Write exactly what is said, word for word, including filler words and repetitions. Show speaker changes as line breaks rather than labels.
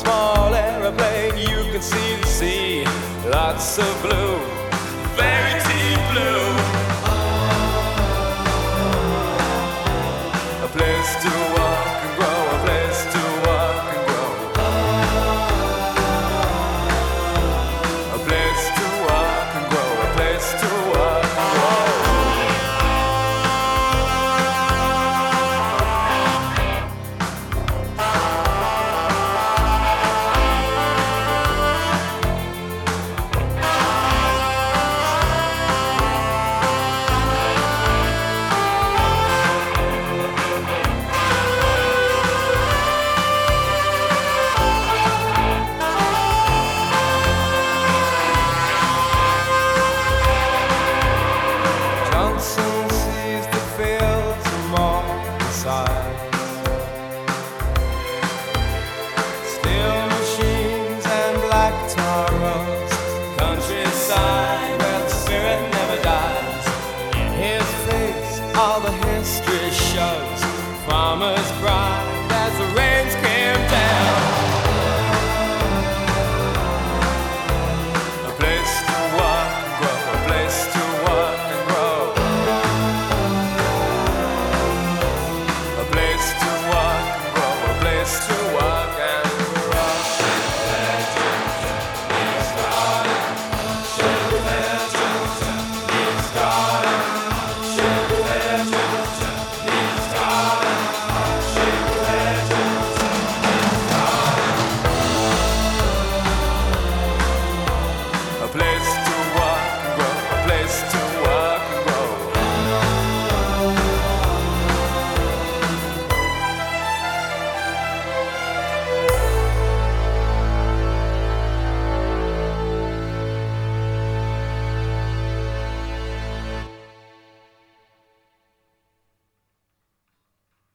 small aeroplane, you can see the sea. Lots of blue, very deep blue. A place to walk and grow, a place to walk and grow. A place to walk and grow, a place to walk and grow. Johnson sees the fields from all sides, steel machines and black tar roads, countryside where the spirit never dies. In his face all the history shows, farmers cried as the rains came down. A place to walk and grow, a place to walk and grow. A place to walk and grow, a place to walk.